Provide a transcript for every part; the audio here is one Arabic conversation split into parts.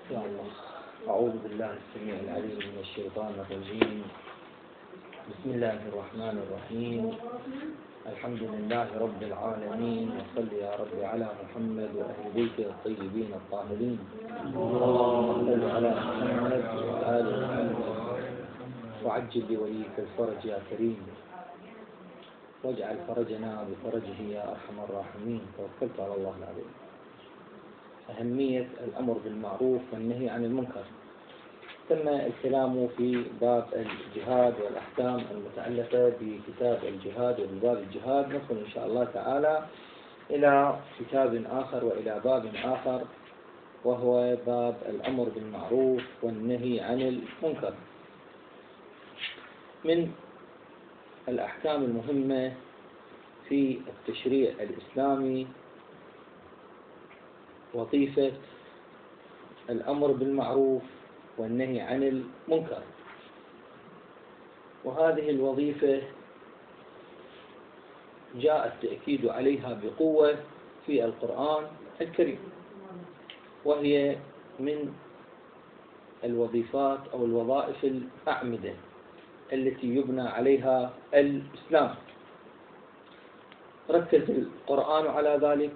يا الله. أعوذ بالله السميع العليم من الشيطان الرجيم. بسم الله الرحمن الرحيم. الحمد لله رب العالمين، وصل يا رب على محمد وأهل بيته الطيبين الطاهرين. اللهم صل على محمد وآل محمد وعجل لوليك الفرج يا كريم، واجعل فرجنا بفرجه يا أرحم الراحمين. توكلت على الله العظيم. أهمية الأمر بالمعروف والنهي عن المنكر. تم الكلام في باب الجهاد والأحكام المتعلقة بكتاب الجهاد وبباب الجهاد. ندخل إن شاء الله تعالى إلى كتاب آخر وإلى باب آخر، وهو باب الأمر بالمعروف والنهي عن المنكر. من الأحكام المهمة في التشريع الإسلامي وظيفة الأمر بالمعروف والنهي عن المنكر، وهذه الوظيفة جاء التأكيد عليها بقوة في القرآن الكريم، وهي من الوظيفات أو الوظائف الأعمدة التي يبنى عليها الإسلام. ركز القرآن على ذلك،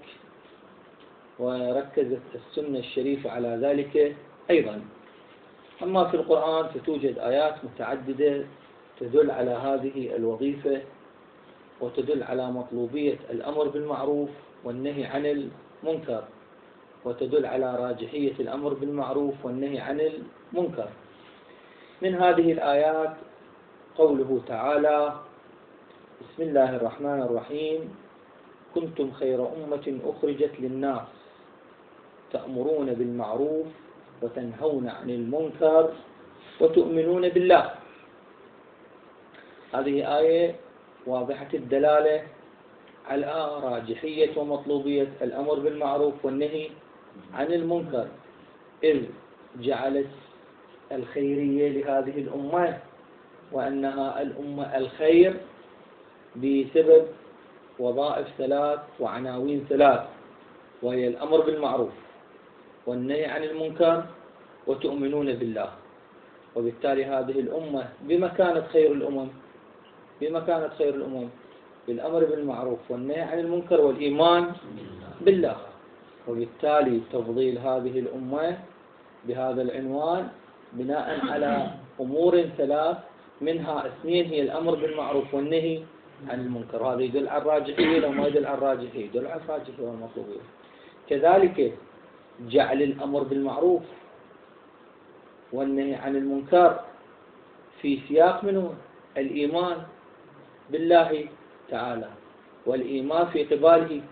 وركزت السنة الشريفة على ذلك أيضا. أما في القرآن فتوجد آيات متعددة تدل على هذه الوظيفة، وتدل على مطلوبية الأمر بالمعروف والنهي عن المنكر، وتدل على راجحية الأمر بالمعروف والنهي عن المنكر. من هذه الآيات قوله تعالى: بسم الله الرحمن الرحيم: كنتم خير أمة أخرجت للناس تأمرون بالمعروف وتنهون عن المنكر وتؤمنون بالله. هذه آية واضحة الدلالة على راجحية ومطلوبية الأمر بالمعروف والنهي عن المنكر، إذ جعلت الخيرية لهذه الأمة وأنها الأمة الخير بسبب وظائف ثلاث وعناوين ثلاث، وهي الأمر بالمعروف والنهي عن المنكر وتؤمنون بالله. وبالتالي هذه الأمة بما كانت خير الأمم، بما كانت خير الأمم بالأمر بالمعروف والنهي عن المنكر والإيمان بالله. وبالتالي تفضيل هذه الأمة بهذا العنوان بناء على أمور ثلاث، منها اثنين هي الأمر بالمعروف والنهي عن المنكر. هذا يدل على الراجحية، لو ما يدل على الراجحية يدل على الراجحية والمطلوبية. كذلك جعل الأمر بالمعروف والنهي عن المنكر في سياق منه الإيمان بالله تعالى، والإيمان في قباله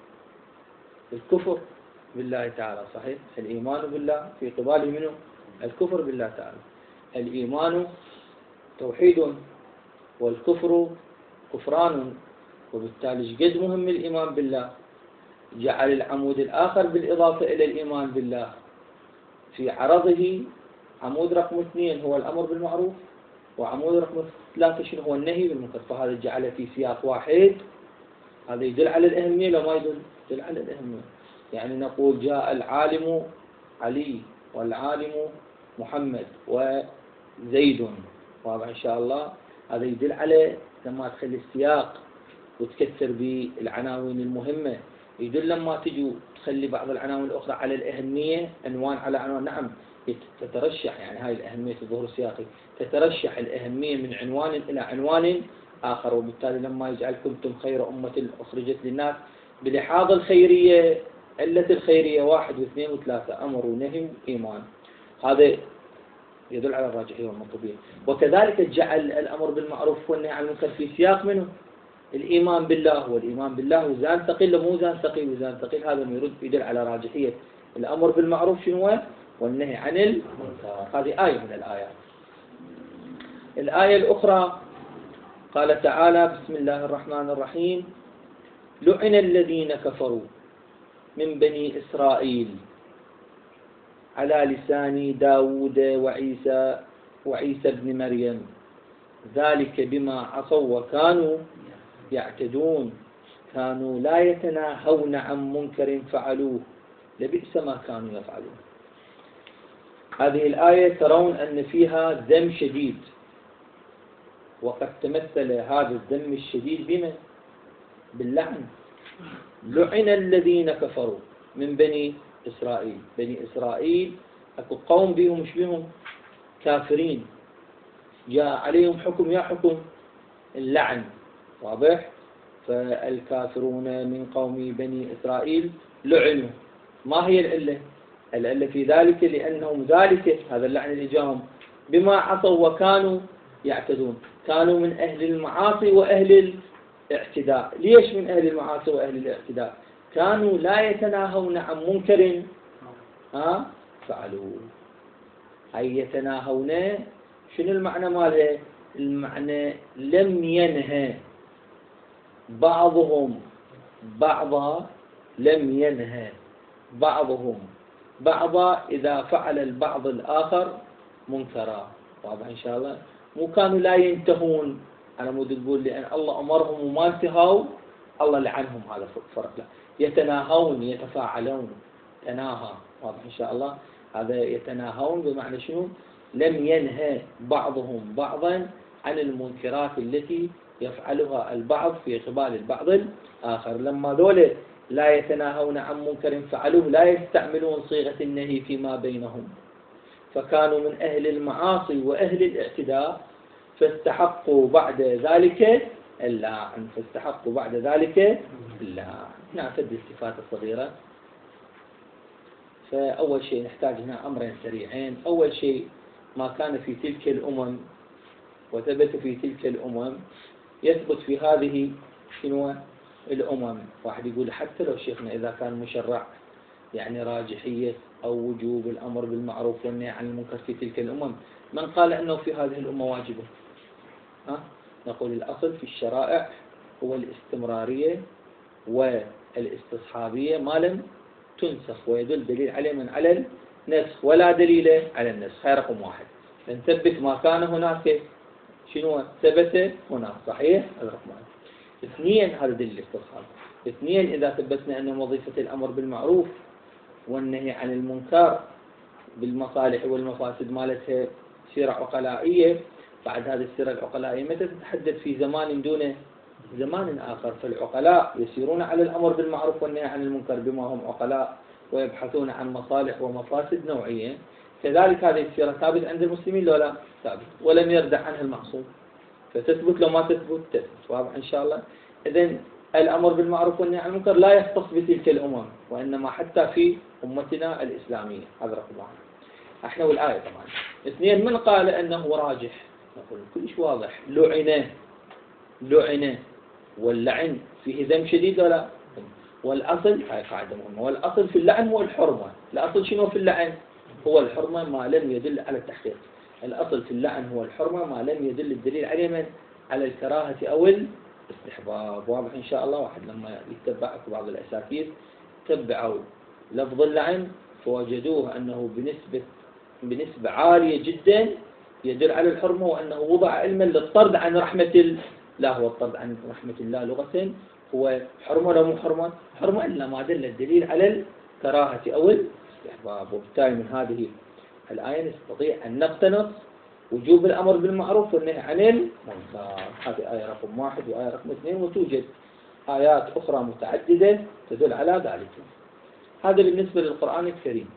الكفر بالله تعالى. صحيح، الإيمان بالله في قباله منه الكفر بالله تعالى. الإيمان توحيد والكفر كفران، وبالتالي قد مهم الإيمان بالله. جعل العمود الآخر بالإضافة إلى الإيمان بالله في عرضه عمود رقم 2 هو الأمر بالمعروف، وعمود رقم 3 شنو هو النهي بالمنكر. فهذا جعله في سياق واحد. هذا يدل على الأهمية لو ما يدل على الأهمية. يعني نقول جاء العالم علي والعالم محمد وزيد، واضح إن شاء الله. هذا يدل على لما تخلي السياق وتكثر بالعناوين المهمة، يدل لما تجوا تخلي بعض العناوين الأخرى على الأهمية، عنوان على عنوان. نعم، تترشح، يعني هاي الأهمية الظهور السياقي، تترشح الأهمية من عنوان إلى عنوان آخر. وبالتالي لما يجعل كنتم خير أمة أخرجت للناس بلحاظ الخيرية، علة الخيرية 1 و2 و3، أمر ونهي وإيمان، هذا يدل على الراجحية والمطلوبية. وكذلك جعل الأمر بالمعروف والنهي عن المنكر في سياق منه الإيمان بالله. والإيمان بالله وزان ثقيل مو وزان ثقيل، وزان ثقيل هذا يدل على راجحية الأمر بالمعروف شنو والنهي عن المنكر. هذه آية من الآيات. الآية الأخرى قال تعالى: بسم الله الرحمن الرحيم: لعن الذين كفروا من بني إسرائيل على لسان داود وعيسى ابن مريم ذلك بما عصوا وكانوا يعتدون كانوا لا يتناهون عن منكر فعلوه لبئس ما كانوا يفعلون. هذه الآية ترون أن فيها ذم شديد، وقد تمثل هذا الذم الشديد بما؟ باللعن. لعن الذين كفروا من بني إسرائيل. بني إسرائيل أكو قوم بهم مش بهم كافرين، جاء عليهم حكم، يا حكم اللعن، واضح؟ فالكافرون من قوم بني إسرائيل لعنوا. ما هي العلة؟ العلة في ذلك لأنهم ذلك هذا اللعن اللي جاءهم بما عصوا وكانوا يعتدون، كانوا من أهل المعاصي وأهل الاعتداء. ليش من أهل المعاصي وأهل الاعتداء؟ كانوا لا يتناهون عن منكر فعلوه. أي يتناهون، شنو المعنى ماله؟ المعنى لم ينهى بعضهم بعضا، لم ينهى بعضهم بعضا إذا فعل البعض الآخر منكرا. واضح إن شاء الله؟ مو كانوا لا ينتهون على مود تقول لأن الله أمرهم وما انتهوا الله لعنهم، هذا فرق. لا، يتناهون يتفاعلون، تناهى. واضح إن شاء الله؟ هذا يتناهون بمعنى شنو؟ لم ينهى بعضهم بعضا عن المنكرات التي يفعلها البعض في قبال البعض الآخر. لما ذولا لا يتناهون عن منكر فعلوه لا يستعملون صيغة النهي فيما بينهم، فكانوا من أهل المعاصي وأهل الاعتداء، فاستحقوا بعد ذلك اللعن. فاستحقوا بعد ذلك اللعن. نعتد استفادة صغيرة. فأول شيء نحتاج هنا أمرين سريعين. أول شيء ما كان في تلك الأمم وثبت في تلك الأمم يثبت في هذه شنو الأمم. واحد يقول حتى لو شيخنا إذا كان مشرع يعني راجحية أو وجوب الأمر بالمعروف والنهي عن المنكر في تلك الأمم، من قال أنه في هذه الأمة واجبة؟ نقول الأصل في الشرائع هو الاستمرارية والاستصحابية ما لم تنسخ، ويدل دليل عليه من على النسخ ولا دليل على النسخ. هاي رقم واحد. نثبت ما كان هناك شنو ثبت هناك، صحيح؟ هذا رقم واحد. اثنين، هذا دليل الاستصحاب. اثنين، إذا ثبتنا أن وظيفة الأمر بالمعروف والنهي عن المنكر بالمصالح والمفاسد مالتها سيرة عقلائية، بعد هذه السيرة العقلائية متى تتحدث؟ في زمان دون زمان آخر. فالعقلاء يسيرون على الأمر بالمعروف والنهي عن المنكر بما هم عقلاء ويبحثون عن مصالح ومفاسد نوعية. كذلك هذه السيرة ثابت عند المسلمين لو لا ثابت، ولم يردع عنها المعصوم، فتثبت لو ما تثبت تثبت. واضح إن شاء الله؟ إذن الأمر بالمعروف والنهي عن المنكر لا يختص بتلك الأمم، وإنما حتى في أمتنا الإسلامية. هذا رقم واحد. احنا والآية طبعا. اثنين، من قال أنه راجح؟ نقول كلش واضح. لعن واللعن فيه ذم شديد ولا؟ والأصل، هاي قاعدة مهمة، والأصل في اللعن هو الحرمة. الأصل شنو في اللعن؟ هو الحرمة ما لم يدل على التحقيق. الأصل في اللعن هو الحرمة ما لم يدل الدليل عليه من على الكراهة أو الاستحباب. واضح إن شاء الله؟ واحد لما يتبع بعض الأساتذة تبعوا لفظ اللعن فوجدوه أنه بنسبة عالية جدا يدل على الحرمة، وأنه وضع علما للطرد عن رحمة الله. لا، هو الطرد عن رحمة الله لغة هو حرمة ولا مو حرمة؟ حرمة إلا ما دل الدليل على الكراهة أو الاستحباب. وبالتالي من هذه الآية نستطيع أن نقتنص وجوب الأمر بالمعروف والنهي عن المنكر. هذه آية رقم واحد. وآية رقم اثنين، وتوجد آيات أخرى متعددة تدل على ذلك. هذا بالنسبة للقرآن الكريم.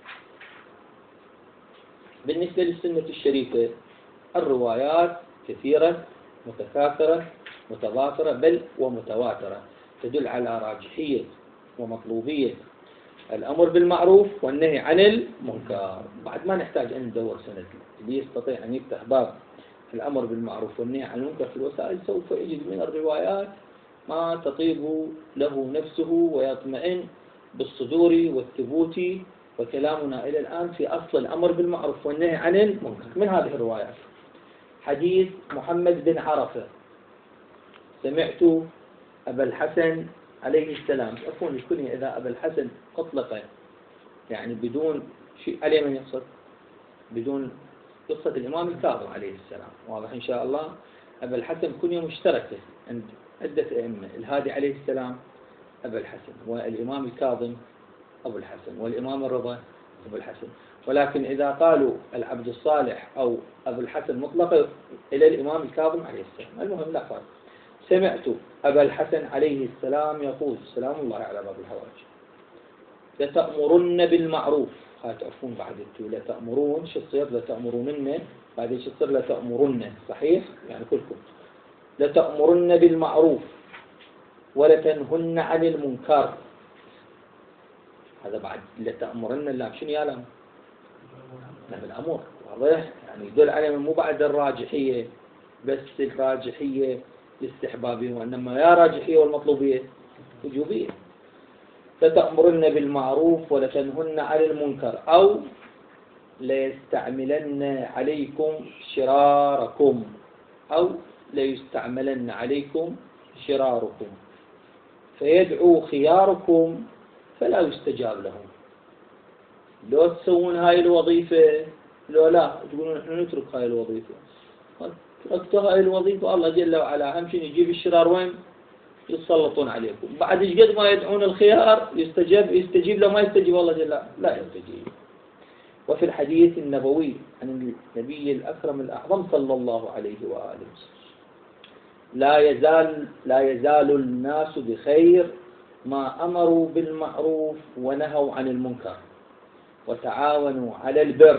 بالنسبة للسنة الشريفة الروايات كثيرة متكاثرة متضافرة بل ومتواترة تدل على راجحية ومطلوبية الأمر بالمعروف والنهي عن المنكر. بعد ما نحتاج أن ندور سند اللي يستطيع أن يفتح باب الأمر بالمعروف والنهي عن المنكر في الوسائل سوف يجد من الروايات ما تطيب له نفسه ويطمئن بالصدور والثبوت. وكلامنا إلى الآن في أصل الأمر بالمعروف والنهي عن المنكر. من هذه الروايات حديث محمد بن عرفة: سمعت أبا الحسن عليه السلام. أكون الكنية إذا أبا الحسن أطلق يعني بدون شيء عليه من يقصد، بدون قصة الإمام الكاظم عليه السلام. واضح إن شاء الله؟ أبا الحسن كنية مشتركة عند عدة أئمة. الهادي عليه السلام أبا الحسن، والإمام الكاظم أبو الحسن، والإمام الرضا أبو الحسن. ولكن إذا قالوا العبد الصالح أو أبو الحسن مطلق إلى الإمام الكاظم عليه السلام. المهم لا فرق. سمعت أبا الحسن عليه السلام يقول سلام الله على باب الحوائج لتأمرن بالمعروف. تعرفون بعد لتأمرون شو تصير لتأمرون بعدين شو تصير لتأمرن صحيح يعني كلكم لتأمرن بالمعروف ولتنهن عن المنكر. هذا بعد لتأمرن الله شنو يعلم بالأمر واضح يعني يدل على مو بعد الراجحية بس الراجحية الاستحبابية وإنما يا راجحية والمطلوبية وجوبية. لتأمرن بالمعروف ولتنهن عن المنكر أو ليستعملن عليكم شراركم أو ليستعملن عليكم شراركم فيدعو خياركم فلا يستجاب لهم. لو تسوون هاي الوظيفة لو لا تقولون نحن نترك هاي الوظيفة تركتوا هاي الوظيفة الله جل وعلا أهم شيء يجيب الشرار وين يتسلطون عليكم. بعد ايش قد ما يدعون الخيار يستجيب لو ما يستجيب الله جل لا يستجيب. وفي الحديث النبوي عن النبي الأكرم الأعظم صلى الله عليه وآله لا يزال الناس بخير ما أمروا بالمعروف ونهوا عن المنكر وتعاونوا على البر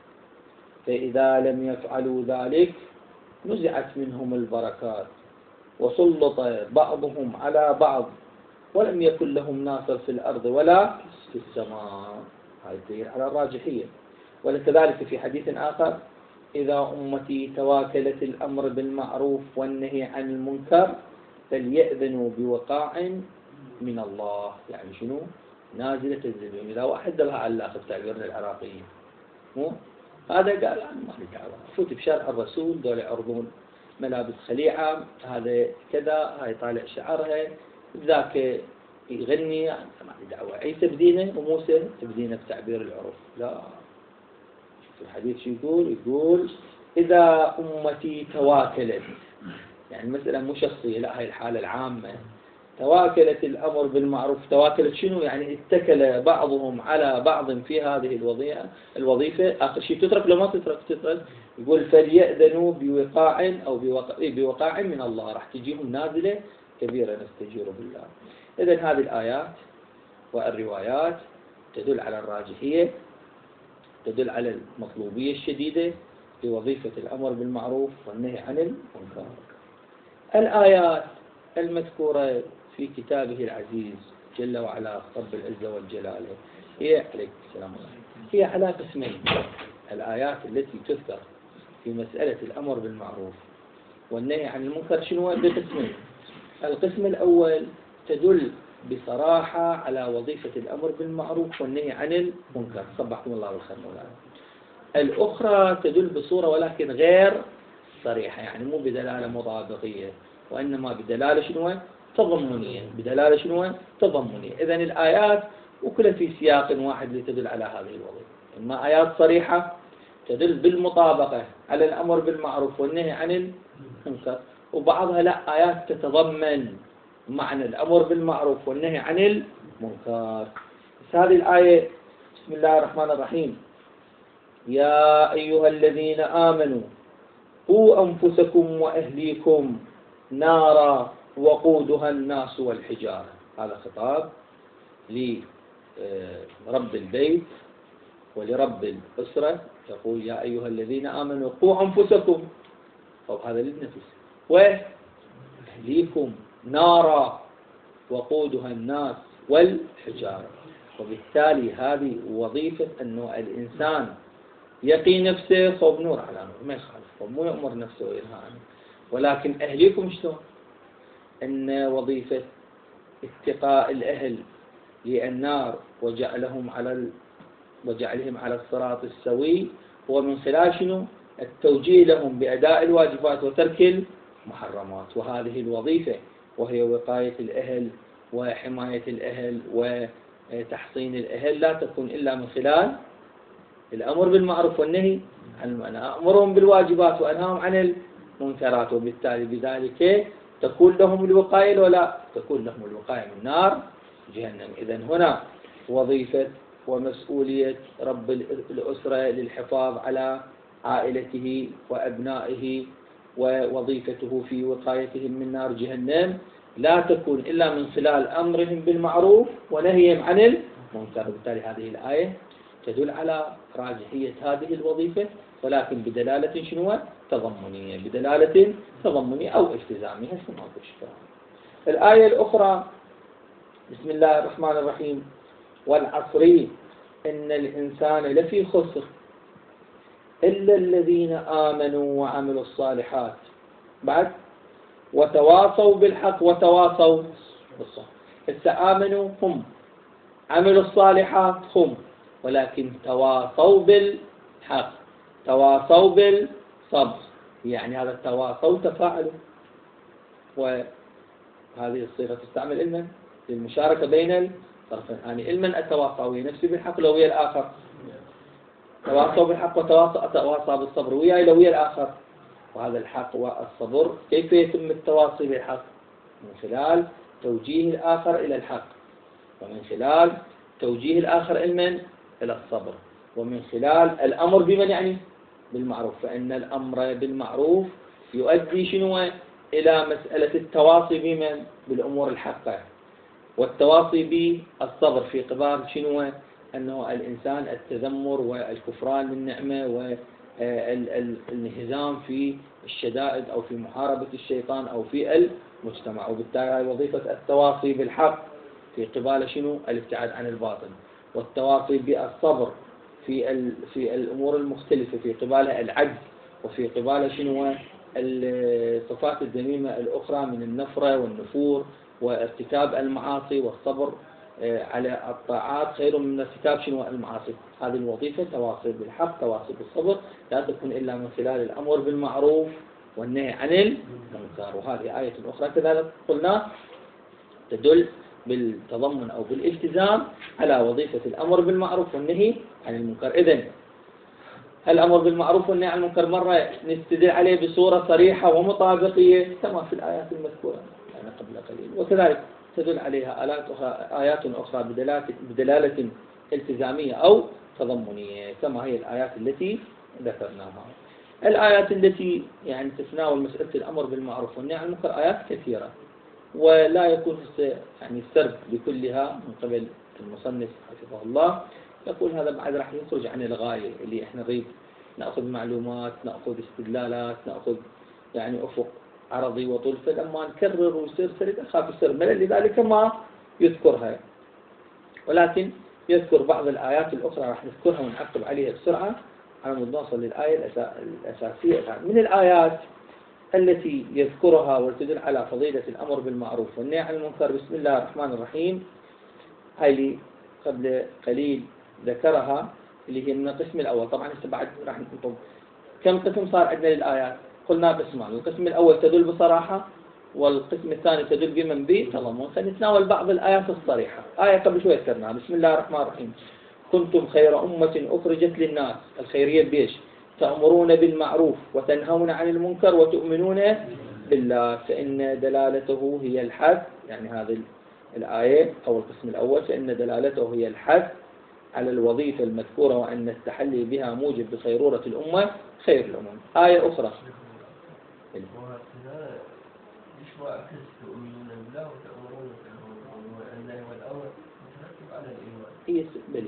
فإذا لم يفعلوا ذلك نزعت منهم البركات وسلط بعضهم على بعض ولم يكن لهم ناصر في الأرض ولا في السماء. هذا دليل على الراجحية. ولكذلك في حديث آخر إذا أمتي تواكلت الأمر بالمعروف والنهي عن المنكر فليأذنوا بوقاع من الله. يعني شنو نازلة الزبون إذا واحد دلها على الآخر تعبيرنا العراقيين مو هذا قال أنا ما لي دعوة فوت بشرع الرسول دول يعرضون ملابس خليعة هذا كذا هاي طالع شعرها ذاك يغني أنا ما لي دعوة عيسى بدينه وموسى بدينه بتعبير العرف. لا في الحديث شو يقول إذا أمتي تواكلت يعني مثلا مو شخصية لا هاي الحالة العامة تواكلت الأمر بالمعروف. تواكلت شنو يعني اتكل بعضهم على بعض في هذه الوظيفة آخر شيء تترك لو ما تترك يقول فليأذنوا بوقاع أو بوقاع من الله راح تجيهم نازلة كبيرة نستجير بالله. إذن هذه الآيات والروايات تدل على الراجحية تدل على المطلوبية الشديدة لوظيفة الأمر بالمعروف والنهي عن المنكر. الآيات المذكورة في كتابه العزيز جل وعلا رب العزة والجلال هي عليك السلام عليكم هي على قسمين. الآيات التي تذكر في مسألة الأمر بالمعروف والنهي عن المنكر شنو بقسمين. القسم الأول تدل بصراحة على وظيفة الأمر بالمعروف والنهي عن المنكر صبحكم الله بالخير مولانا. الأخرى تدل بصورة ولكن غير صريحة يعني مو بدلالة مطابقية وإنما بدلالة شنو تضمنية تضمنية. إذن الآيات وكلها في سياق واحد لتدل على هذه الوظيفة. إما آيات صريحة تدل بالمطابقة على الأمر بالمعروف والنهي عن المنكر وبعضها لا آيات تتضمن معنى الأمر بالمعروف والنهي عن المنكر. هذه الآية بسم الله الرحمن الرحيم يا أيها الذين آمنوا قوا أنفسكم وأهليكم نارا وقودها الناس والحجارة. هذا خطاب لرب البيت ولرب الأسرة يقول يا أيها الذين آمنوا قوا أنفسكم أو هذا للنفس وأهليكم نارا وقودها الناس والحجارة. وبالتالي هذه وظيفة أنه الإنسان يقي نفسه صوب نور على نور ما يخالف مو يأمر نفسه وينهى عنه. ولكن أهليكم شلون أن وظيفة اتقاء الأهل للنار وجعلهم على الصراط السوي هو من خلال شنو التوجيه لهم بأداء الواجبات وترك المحرمات. وهذه الوظيفة وهي وقاية الأهل وحماية الأهل وتحصين الأهل لا تكون إلا من خلال الأمر بالمعروف والنهي عن المنكر. أمرهم بالواجبات وأنهاهم عن المنكرات وبالتالي بذلك تكون لهم الوقاية ولا تكون لهم الوقاية من نار جهنم. إذن هنا وظيفة ومسؤولية رب الأسرة للحفاظ على عائلته وأبنائه ووظيفته في وقايتهم من نار جهنم لا تكون إلا من خلال أمرهم بالمعروف ونهيهم عن المنكر. وبالتالي هذه الآية تدل على راجحية هذه الوظيفة، ولكن بدلالة شنو؟ تضمنية، بدلالة تضمنية أو التزامية. الآية الأخرى بسم الله الرحمن الرحيم والعصر إن الإنسان لفي خسر إلا الذين آمنوا وعملوا الصالحات بعد وتواصوا بالحق وتواصوا بالصبر. آمنوا هم، عملوا الصالحات هم، ولكن تواصوا بالحق تواصوا بالصبر، يعني هذا التواصوا تفاعلوا، وهذه الصيغة تستعمل علما للمشاركة بين الطرفين، يعني علما التواصوا ويا نفسي بالحق لو ويا الآخر، تواصوا بالحق وتواصوا بالصبر ويا الآخر. وهذا الحق والصبر كيف يتم التواصي بالحق؟ من خلال توجيه الآخر إلى الحق، ومن خلال توجيه الآخر علما إلى الصبر، ومن خلال الأمر بمن يعني بالمعروف، فإن الأمر بالمعروف يؤدي شنو؟ إلى مسألة التواصي بمن بالأمور الحقة، والتواصي بالصبر في قبال شنو؟ أنه الإنسان التذمر والكفران للنعمة والانهزام في الشدائد أو في محاربة الشيطان أو في المجتمع. وبالتالي وظيفة التواصي بالحق في قبال شنو؟ الابتعاد عن الباطل، والتواصي بالصبر في الأمور المختلفة في قبالها العجز، وفي قبالها شنو؟ الصفات الذميمة الأخرى من النفرة والنفور وارتكاب المعاصي، والصبر على الطاعات خير من ارتكاب شنو؟ المعاصي. هذه الوظيفة تواصي بالحق تواصي بالصبر لا تكون إلا من خلال الأمر بالمعروف والنهي عن المنكر. وهذه آية أخرى كذلك قلنا تدل بالتضمن أو بالالتزام على وظيفة الأمر بالمعروف والنهي عن المنكر. إذن الأمر بالمعروف والنهي عن المنكر مرة نستدل عليه بصورة صريحة ومطابقية كما في الآيات المذكورة يعني قبل قليل، وكذلك تدل عليها آيات أخرى بدلالة التزامية أو تضمنية كما هي الآيات التي ذكرناها. الآيات التي يعني تتناول مسألة الأمر بالمعروف والنهي عن المنكر آيات كثيرة، ولا يكون يعني السرد بكلها من قبل المصنف حفظه الله. يقول هذا بعد راح يخرج عن الغاية اللي احنا نريد نأخذ معلومات، نأخذ استدلالات، نأخذ يعني أفق عرضي وطول، فلما نكرر ويصير سرد أخاف يصير ملل، لذلك ما يذكرها، ولكن يذكر بعض الآيات الأخرى راح نذكرها ونعقب عليها بسرعة على مود نوصل للآية الأساسية. من الآيات التي يذكرها وتدل على فضيلة الأمر بالمعروف والنهي عن المنكر بسم الله الرحمن الرحيم، هاي اللي قبل قليل ذكرها اللي هي من القسم الأول. طبعا بعد راح نطب كم قسم صار عندنا للآيات؟ قلنا قسمان، القسم الأول تدل بصراحة، والقسم الثاني تدل بمن بتضمن. سنتناول بعض الآيات الصريحة. آية قبل شوي ذكرناها بسم الله الرحمن الرحيم كنتم خير أمة أخرجت للناس، الخيرية بيش؟ تأمرون بالمعروف وتنهون عن المنكر وتؤمنون بالله، فإن دلالته هي الحث، يعني هذه الآية أو القسم الأول فإن دلالته هي الحث على الوظيفة المذكورة وأن التحلي بها موجب بخيرورة الأمة خير الأمم. آية أخرى هي بلي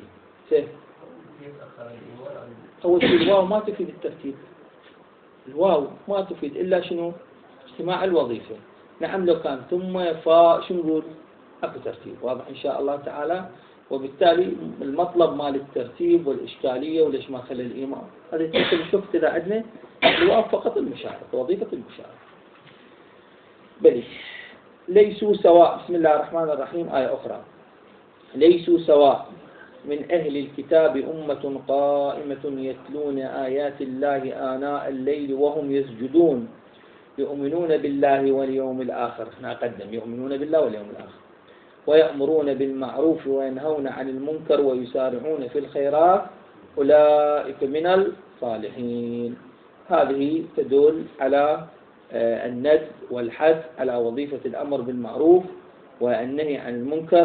أول شيء الواو ما تفيد الترتيب، الواو ما تفيد إلا شنو؟ اجتماع الوظيفة. نعم لو كان ثم فا شو نقول؟ أكو ترتيب واضح إن شاء الله تعالى. وبالتالي المطلب مال الترتيب والإشكالية وليش ما خلى الإيمان هذه تمثل شفت إذا عندنا الواو فقط المشاركة وظيفة المشاركة. بلي ليسوا سواء بسم الله الرحمن الرحيم آية أخرى ليسوا سواء من أهل الكتاب أمة قائمة يتلون آيات الله آناء الليل وهم يسجدون يؤمنون بالله واليوم الآخر. نقدم يؤمنون بالله واليوم الآخر ويأمرون بالمعروف وينهون عن المنكر ويسارعون في الخيرات أولئك من الصالحين. هذه تدل على الند والحث على وظيفة الأمر بالمعروف والنهي عن المنكر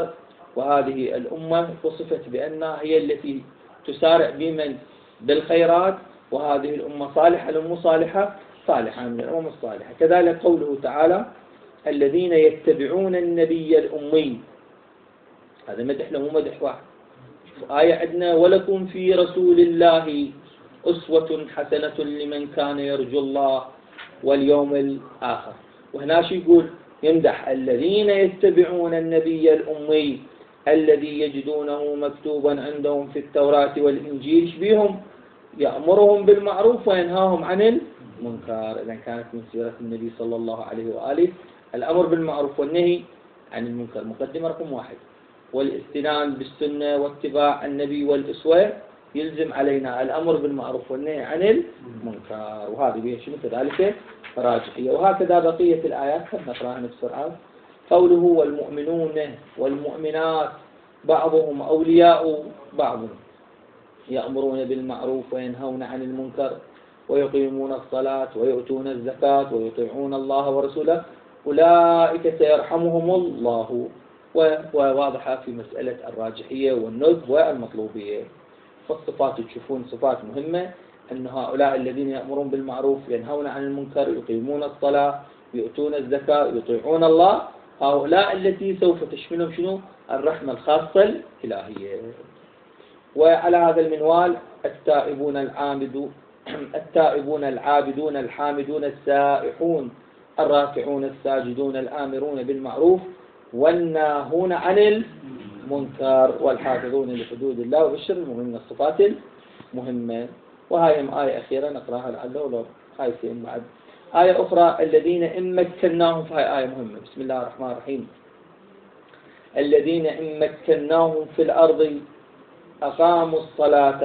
وهذه الأمة وصفت بأنها هي التي تسارع بمن بالخيرات، وهذه الأمة صالحة، الأمة صالحة صالحة من الأمم الصالحة. كذلك قوله تعالى الذين يتبعون النبي الأمي، هذا مدح له مدح واحد. آية عندنا ولكم في رسول الله أسوة حسنة لمن كان يرجو الله واليوم الآخر. وهنا شو يقول؟ يمدح الذين يتبعون النبي الأمي الذي يجدونه مكتوبا عندهم في التوراة والإنجيل بهم يأمرهم بالمعروف وينهاهم عن المنكر. إذا كانت من سيرة النبي صلى الله عليه وآله الأمر بالمعروف والنهي عن المنكر. مقدمة رقم 1. والاستنان بالسنة واتباع النبي والأسوة يلزم علينا الأمر بالمعروف والنهي عن المنكر، وهذه به شنو كذلك راجحية. وهكذا بقية الآيات نقرأها بسرعة. قوله والمؤمنون والمؤمنات بعضهم أولياء بعض يأمرون بالمعروف وينهون عن المنكر ويقيمون الصلاة ويؤتون الزكاة ويطيعون الله ورسوله أولئك سيرحمهم الله. وواضحة في مسألة الراجحية والندب والمطلوبية. والصفات تشوفون صفات مهمة، أن هؤلاء الذين يأمرون بالمعروف ينهون عن المنكر يقيمون الصلاة يؤتون الزكاة يطيعون الله، هؤلاء التي سوف تشملهم شنو؟ الرحمة الخاصة الإلهية. وعلى هذا المنوال التائبون العابدون الحامدون السائحون الراكعون الساجدون الآمرون بالمعروف والناهون عن المنكر والحافظون لحدود الله وبشر المؤمنين. الصفات المهمة. وهاي آية أخيرة نقراها لعله لو خايفين بعد. آية أخرى الذين إن مكناهم، فهي آية مهمة. بسم الله الرحمن الرحيم. الذين إن مكناهم في الأرض أقاموا الصلاة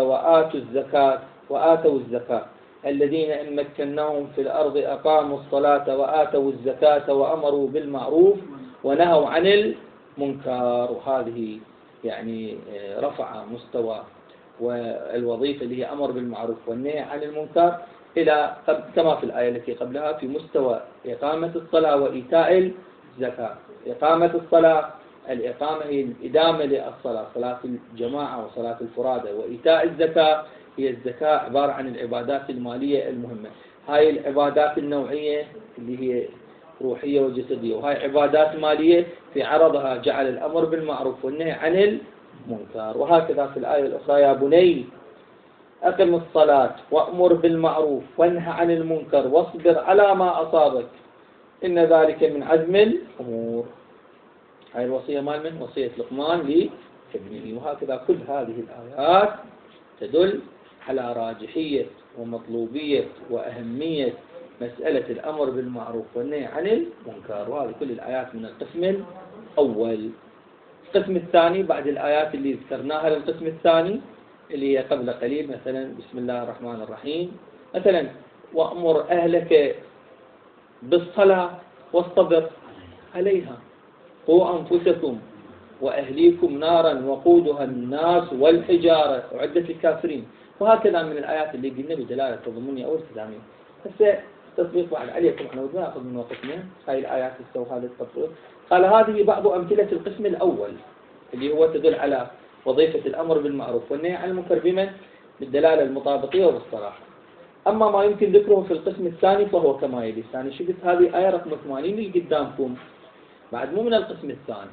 وآتوا الزكاة. الذين إن مكناهم في الأرض أقاموا الصلاة وآتوا الزكاة وأمروا بالمعروف ونهوا عن المنكر. وهذه يعني رفع مستوى والوظيفة اللي هي أمر بالمعروف والنهي عن المنكر إلى كما في الآية التي قبلها في مستوى إقامة الصلاة وإيتاء الزكاة. إقامة الصلاة، الإقامة هي الإدامة للصلاة، صلاة الجماعة وصلاة الفرادى. وإيتاء الزكاة هي الزكاة عبارة عن العبادات المالية المهمة. هاي العبادات النوعية اللي هي روحية وجسدية، وهاي عبادات مالية في عرضها جعل الأمر بالمعروف والنهي عن المنكر. وهكذا في الآية الأخرى يا بني أقم الصلاة وأمر بالمعروف وانهى عن المنكر واصبر على ما أصابك إن ذلك من عزم الأمور. هاي الوصية مال من؟ وصية لقمان لابنه. وهكذا كل هذه الآيات تدل على راجحية ومطلوبية وأهمية مسألة الأمر بالمعروف والنهي عن المنكر. وهذه كل الآيات من القسم الأول. القسم الثاني بعد الآيات اللي ذكرناها للقسم الثاني اللي هي قبل قليل، مثلا بسم الله الرحمن الرحيم، مثلا وأمر أهلك بالصلاة واصطبر عليها قوا أنفسكم وأهليكم نارا وقودها الناس والحجارة أعدت للكافرين. وهكذا من الآيات اللي قلنا بدلالة تضمنية أو التزامية. هسه تطبيق بعد عليكم أنا ودنا أخذ من وقتنا هاي الآيات تستوى هذا التطبيق. قال هذه بعض أمثلة القسم الأول اللي هو تدل على وظيفة الأمر بالمعروف والنهي عن المنكر بمن؟ بالدلالة المطابقية والصراحة. أما ما يمكن ذكره في القسم الثاني فهو كما يلي. الثاني شفت هذه آية رقم 80 اللي قدامكم بعد مو من القسم الثاني.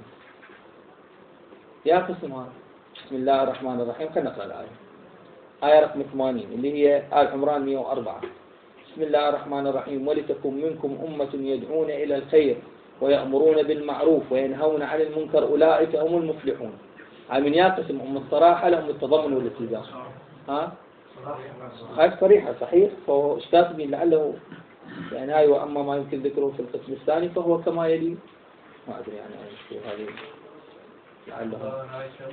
يا قسم هذا بسم الله الرحمن الرحيم. خلينا نقرأ الآية. آية رقم 80 اللي هي آل عمران 104. بسم الله الرحمن الرحيم ولتكن منكم أمة يدعون إلى الخير ويأمرون بالمعروف وينهون عن المنكر أولئك هم المفلحون. هاي من يقسم أم الصراحة لأم التضمن والالتزام. ها؟ هاي صريحة صحيح. فهو اشتاق بي لعله يعني هاي وأما ما يمكن ذكره في القسم الثاني فهو كما يلي. ما أدري يعني شو هذه لعله.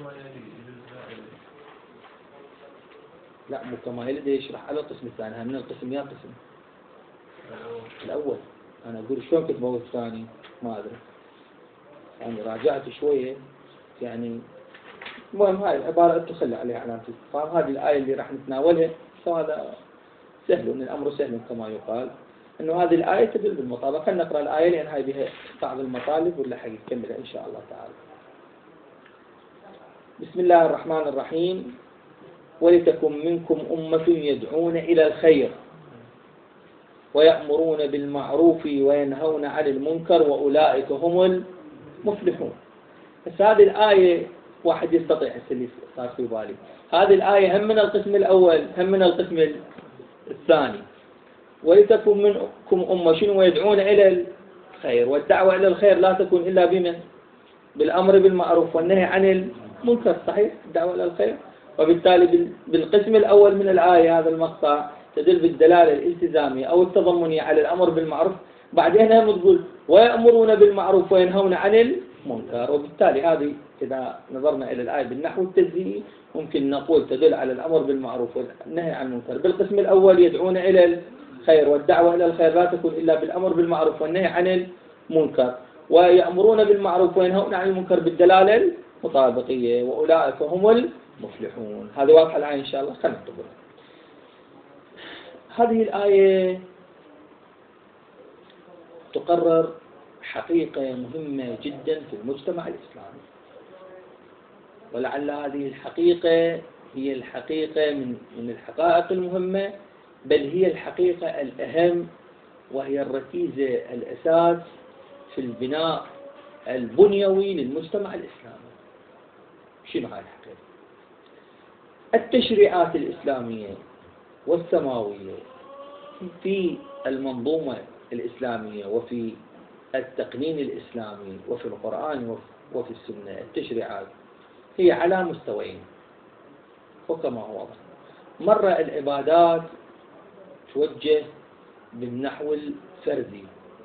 لا مو كما يلي يشرح على القسم الثاني. هاي من القسم يا قسم الأول. أنا أقول شلون كتبه الثاني ما أدري يعني راجعت شوية يعني. المهم هاي العبارة تخلى عليها علامة الاستفهام. هذه الآية اللي راح نتناولها فهذا سهل إن الأمر سهل كما يقال إنه هذه الآية تدل بالمطابقة. خلينا نقرأ الآية لأن هاي بها بعض المطالب ولا حق نكملها إن شاء الله تعالى. بسم الله الرحمن الرحيم: ولتكن منكم أمة يدعون إلى الخير ويأمرون بالمعروف وينهون عن المنكر وأولئك هم المفلحون. بس هذه الآية واحد يستطيع اللي صار في بالي، هذه الآية هم من القسم الأول هم من القسم الثاني. ولتكن منكم أمة شنو؟ ويدعون إلى الخير، والدعوة إلى الخير لا تكون إلا بمن؟ بالأمر بالمعروف والنهي عن المنكر، صحيح؟ الدعوة إلى الخير. وبالتالي بالقسم الأول من الآية هذا المقطع تدل بالدلالة الالتزامية أو التضمنية على الأمر بالمعروف، بعدين هم تقول ويأمرون بالمعروف وينهون عن المنكر. وبالتالي هذه إذا نظرنا إلى الآية بالنحو التجزئي ممكن نقول تدل على الأمر بالمعروف والنهي عن المنكر. بالقسم الأول يدعون إلى الخير، والدعوة إلى الخير لا تكون إلا بالأمر بالمعروف والنهي عن المنكر، ويأمرون بالمعروف وينهون عن المنكر بالدلالة المطابقية، وأولئك هم المفلحون. هذه واضحة الآية إن شاء الله. خلينا نقول هذه الآية تقرر حقيقة مهمة جدا في المجتمع الإسلامي، ولعل هذه الحقيقة هي الحقيقة من الحقائق المهمة، بل هي الحقيقة الأهم، وهي الركيزة الأساس في البناء البنيوي للمجتمع الإسلامي. شنو هاي الحقيقة؟ التشريعات الإسلامية والسماوية في المنظومة الإسلامية وفي التقنين الإسلامي وفي القرآن وفي السنة، التشريعات هي على مستويين وكما هو واضح. مرة العبادات توجه بالنحو الفردي،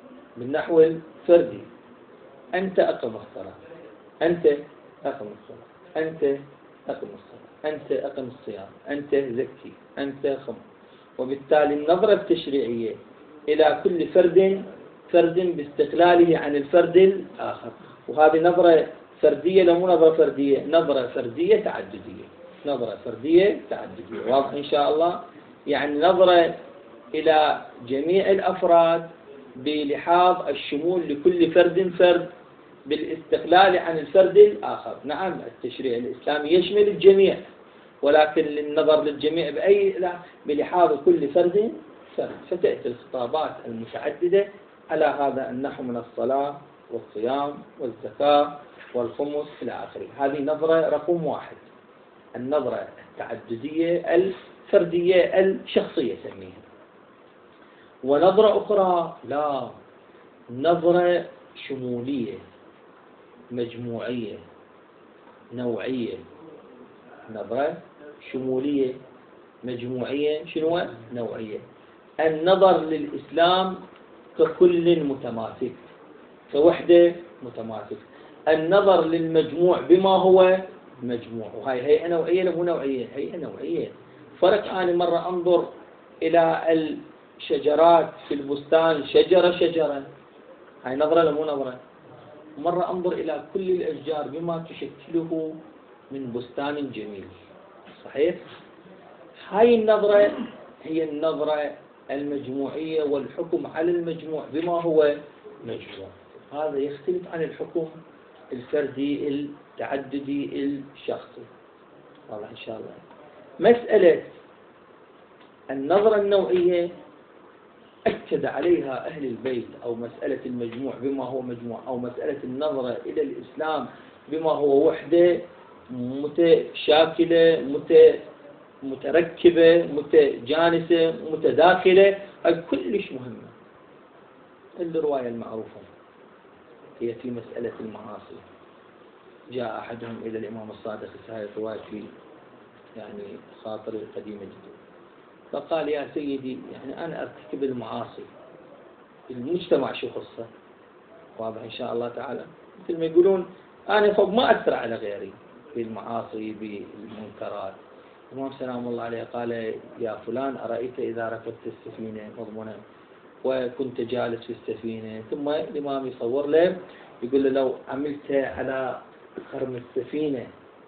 أنت أقم الصلاة، أنت أقم الصلاة، أنت أقم الصلاة، أنت أقم الصيام، أنت زكي، أنت خم. وبالتالي النظرة التشريعية إلى كل فرد باستقلاله عن الفرد الآخر، وهذه نظرة فردية لو مو نظرة فردية، نظرة فردية تعددية. واضح إن شاء الله؟ يعني نظرة إلى جميع الأفراد بلحاظ الشمول لكل فرد بالاستقلال عن الفرد الآخر. نعم التشريع الإسلامي يشمل الجميع، ولكن للنظر للجميع بلحاظ كل فرد. فتأتي الخطابات المتعددة على هذا النحو من الصلاة والصيام والزكاة والخمس إلى آخره. هذه نظرة رقم واحد، النظرة التعددية الفردية الشخصية سميها. ونظرة أخرى لا، نظرة شمولية مجموعية نوعية. نظرة شمولية مجموعية شنو؟ نوعية. النظر للإسلام ككل متماسك، كوحدة متماسك. النظر للمجموع بما هو مجموع، وهي هيئة نوعية له نوعية، هيئة نوعية. فرق أنا مرة أنظر إلى الشجرات في البستان شجرة، هاي نظرة له مو نظرة. مرة أنظر إلى كل الأشجار بما تشكله من بستان جميل، صحيح؟ هاي النظرة هي النظرة المجموعية، والحكم على المجموع بما هو مجموع. هذا يختلف عن الحكم الفردي التعددي الشخصي. والله إن شاء الله مسألة النظرة النوعية أكد عليها أهل البيت، أو مسألة المجموع بما هو مجموع، أو مسألة النظرة إلى الإسلام بما هو وحدة متشاكلة متركبة متجانسة متداخلة، هاي كلش مهمة. الرواية المعروفة هي في مسألة المعاصي. جاء أحدهم إلى الإمام الصادق، هذه الرواية في يعني خاطري قديمة جدا، فقال يا سيدي يعني أنا أرتكب المعاصي، المجتمع شو خصه؟ واضح إن شاء الله تعالى. مثل ما يقولون أنا فوق ما أثر على غيري بالمعاصي بالمنكرات. الإمام سلام الله عليه قال يا فلان أرأيت إذا ركبت السفينة مضمونة وكنت جالس في السفينة، ثم الإمام يصور له يقول له لو عملت على خرم السفينة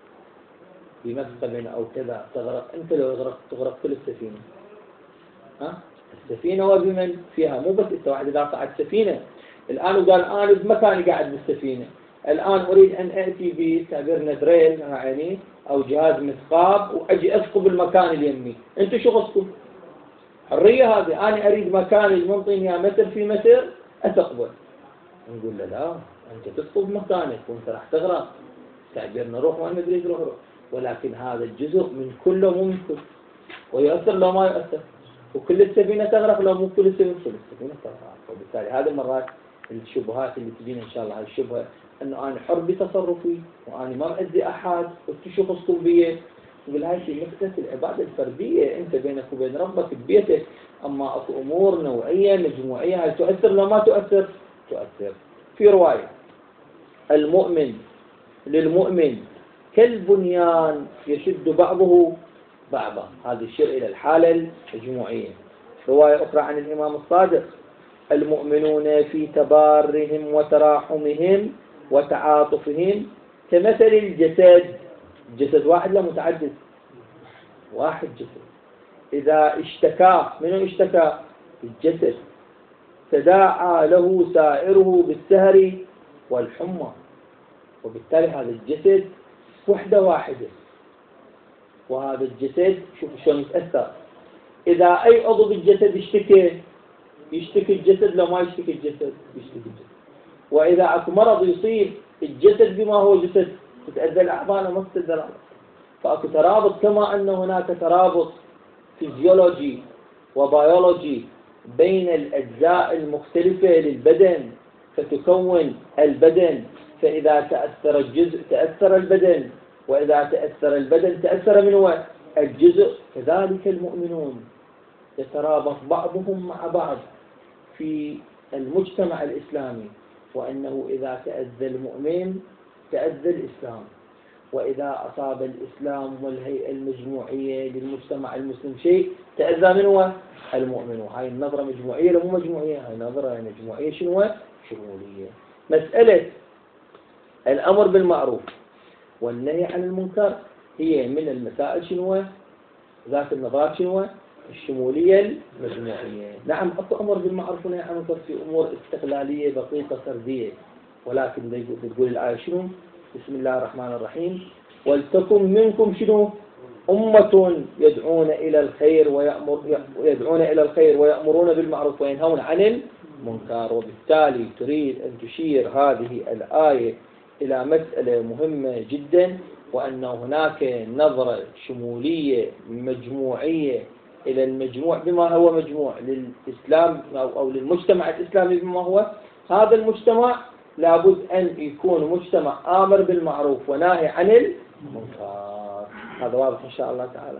بمثقب أو كذا تغرق أنت، لو تغرق كل السفينة. السفينة وبمن فيها، مو بس أنت واحد إذا صعد سفينة الآن وقال أنا بمكاني قاعد بالسفينة، الآن أريد أن أتي بتعبيرنا دريل يعني أو جهاز مثقاب وأجي أثقب المكان اليمي، أنتم شو قصدكم؟ حرية هذه، أنا أريد مكان المنطقة متر في متر أثقبه. نقول له لا، أنت تثقب مكانك وأنت راح تغرق، تعبيرنا روح وأنا أدري روح، ولكن هذا الجزء من كله مو من كل، ويؤثر لو ما يؤثر، وكل السفينة تغرق لو مو كل السفينة تغرق. وبالتالي هذه مرات الشبهات اللي تجينا إن شاء الله، هاي الشبهة أنه أنا حر بتصرفي وأنا ما مأذي أحد وأنتوا شو خصكم بي. نقول هاي في مسألة العبادة الفردية أنت بينك وبين ربك ببيتك، أما أكو أمور نوعية مجموعية هاي تؤثر لو ما تؤثر تؤثر. في رواية المؤمن للمؤمن كالبنيان يشد بعضه بعضا، هذا يشير إلى الحالة الجموعية. رواية أخرى عن الإمام الصادق المؤمنون في تبارهم وتراحمهم وتعاطفهم كمثل الجسد، جسد واحد لا متعدد، واحد جسد، إذا اشتكى، منه اشتكى؟ الجسد، تداعى له سائره بالسهر والحمى. وبالتالي هذا الجسد وحدة واحدة، وهذا الجسد شوف شلون يتأثر. إذا أي عضو بالجسد اشتكى، يشتكي الجسد لو ما يشتكي الجسد يشتكي الجسد. وإذا أكو مرض يصيب الجسد بما هو جسد تتأذى الأعضاء لو ما تتأذى الأعضاء. فأكو ترابط، كما أن هناك ترابط فيزيولوجي وبيولوجي بين الأجزاء المختلفة للبدن فتكون البدن، فإذا تأثر الجزء تأثر البدن، وإذا تأثر البدن تأثر منه الجزء. كذلك المؤمنون يترابط بعضهم مع بعض في المجتمع الإسلامي، وأنه إذا تأذى المؤمن تأذى الإسلام، وإذا أصاب الإسلام والهيئة المجموعية للمجتمع المسلم شيء تأذى منه المؤمن. هاي النظرة مجموعية لو مو مجموعية؟ هاي نظرة مجموعية شنو؟ شمولية. مسألة الأمر بالمعروف والنهي عن المنكر هي من المسائل شنو؟ ذات النظرات شنو؟ الشمولية المجموعية. نعم أكو أمر بالمعروف ونهي عن المنكر في أمور استقلالية بسيطة فردية، ولكن بتقول الآية شنو؟ بسم الله الرحمن الرحيم ولتكن منكم شنو؟ أمة يدعون إلى الخير ويأمرون بالمعروف وينهون عن المنكر. وبالتالي تريد أن تشير هذه الآية إلى مسألة مهمة جدا، وأن هناك نظرة شمولية مجموعية إلى المجموع بما هو مجموع للإسلام أو للمجتمع الإسلامي بما هو. هذا المجتمع لابد أن يكون مجتمع آمر بالمعروف وناهي عن المنكر. هذا واضح إن شاء الله تعالى.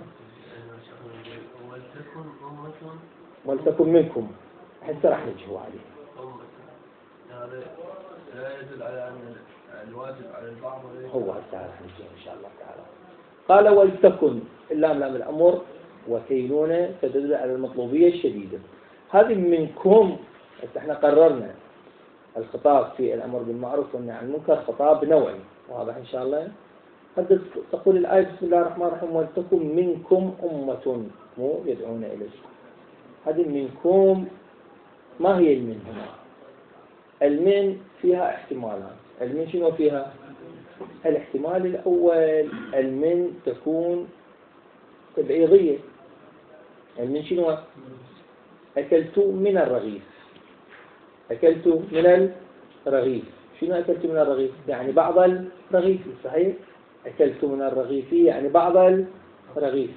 ولتكن منكم، حتى راح نجهو عليه. هذا لا يدل على أن الواجب على البعض، هو تعالى نجهو إن شاء الله تعالى. قال ولتكن، اللام لام الأمر وكينونة تدل على المطلوبية الشديدة. هذه منكم، احنا قررنا الخطاب في الأمر بالمعروف والنهي عن المنكر خطاب نوعي، واضح إن شاء الله. قد تقول الآية بسم الله الرحمن الرحيم ولتكن منكم أمة مو يدعون إليه. هذه منكم، ما هي المن هنا؟ المن فيها احتمالات. المن شنو فيها؟ الاحتمال الأول المن تكون تبعيضية. المن شنو؟ أكلت من الرغيف، أكلت من الرغيف. شنو أكلت من الرغيف؟ يعني بعض الرغيف، صحيح؟ أكلت من الرغيف يعني بعض الرغيف،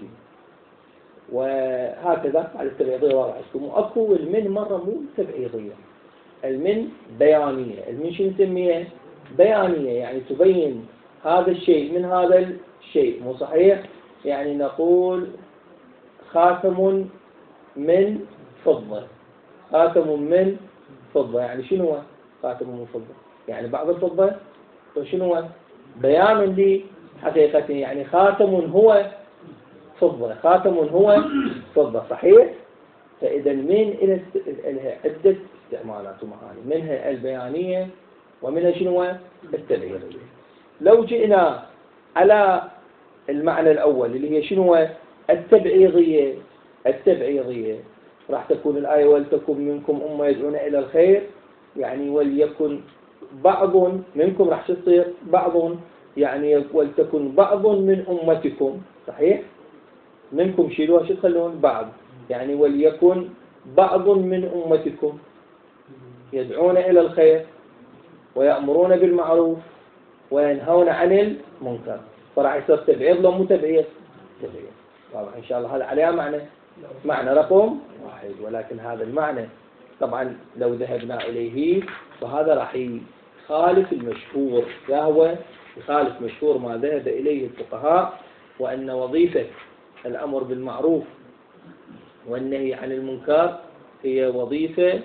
وهكذا على التبعيضية واضح. أكو المن مرة مو تبعيضية، المن بيانية. المن شنو نسميها؟ بيانية، يعني تبين هذا الشيء من هذا الشيء، مو صحيح؟ يعني نقول خاتم من فضة، خاتم من فضة، يعني شنو هو خاتم من فضة؟ يعني بعض الفضة. وشنو هو؟ بيان لحقيقته، يعني خاتم هو فضة، خاتم هو فضة، صحيح؟ فإذا من لها عدة استعمالات ومعاني، منها البيانية ومنها شنو؟ التبعيضية. لو جئنا على المعنى الأول اللي هي شنو؟ التبعيضية. التبعيضية راح تكون الآية ولتكن منكم أمة يدعون إلى الخير، يعني وليكن بعض منكم راح تصير بعض، يعني ولتكن بعض من أمتكم، صحيح؟ منكم شيلوها شو تخلون بعض، يعني وليكن بعض من أمتكم يدعون إلى الخير ويأمرون بالمعروف وينهون عن المنكر. فراح يصير تبعيض لو مو تبعيض؟ تبعيض. طبعا إن شاء الله هذا عليها معنى رقم واحد، ولكن هذا المعنى طبعا لو ذهبنا إليه فهذا راح يخالف المشهور، هو يخالف مشهور ما ذهب إليه الفقهاء، وأن وظيفة الأمر بالمعروف والنهي عن المنكر هي وظيفة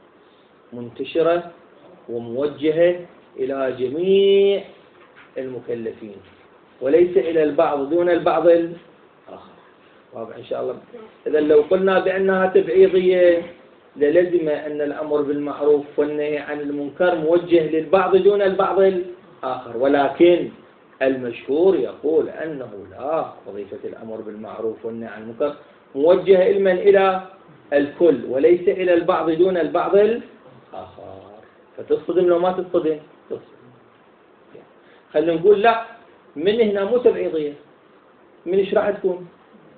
منتشرة وموجهة إلى جميع المكلفين، وليس إلى البعض دون البعض الآخر. واضح إن شاء الله. إذا لو قلنا بأنها تبعيضية للزم أن الأمر بالمعروف والنهي عن المنكر موجه للبعض دون البعض الآخر، ولكن المشهور يقول أنه لا، وظيفة الأمر بالمعروف والنهي عن المنكر موجهة إلى الكل وليس إلى البعض دون البعض الآخر. فتصطدم لو ما تصطدم؟ تصطدم. خلينا نقول لا، من هنا مو تبعيضية، من إيش راح تكون؟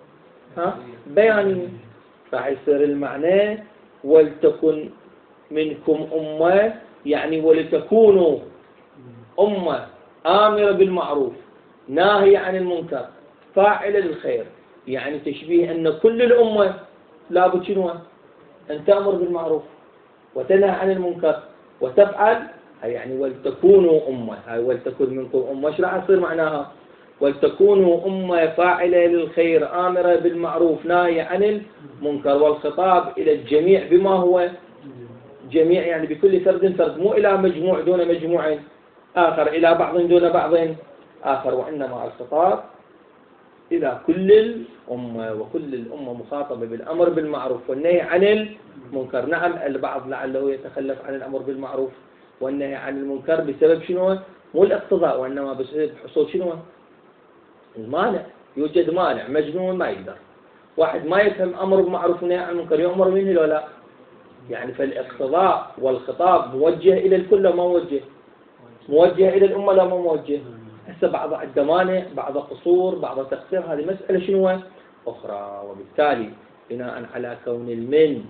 بيانية. راح يصير المعنى ولتكن منكم أمة، يعني ولتكونوا أمة آمرة بالمعروف ناهية عن المنكر فاعلة للخير، يعني تشبيه أن كل الأمة لابد شنو؟ أن تأمر بالمعروف وتنهى عن المنكر وتفعل، يعني ولتكونوا أمة، هاي ولتكن منكم أمة. ايش راح يصير معناها؟ ولتكونوا أمة فاعلة للخير آمرة بالمعروف ناهية عن المنكر، والخطاب إلى الجميع بما هو جميع، يعني بكل فرد فرد، مو إلى مجموع دون مجموع آخر، إلى بعض دون بعض آخر، وإنما الخطاب إلى كل الأمة، وكل الأمة مخاطبة بالأمر بالمعروف والنهي عن المنكر. نعم البعض لعله يتخلف عن الأمر بالمعروف والنهي عن المنكر بسبب شنو؟ مو الاقتضاء، وإنما بسبب حصول شنو؟ المانع. يوجد مانع، مجنون ما يقدر، واحد ما يفهم أمر بالمعروف والنهي عن المنكر يؤمر منه لو لا؟ يعني فالاقتضاء والخطاب موجه إلى الكل وما موجه؟ موجه إلى الأمة لا ما موجه؟ هسه بعض الدمانع، بعض قصور، بعض تقصير، هذه مسألة شنو أخرى. وبالتالي بناء على كون المن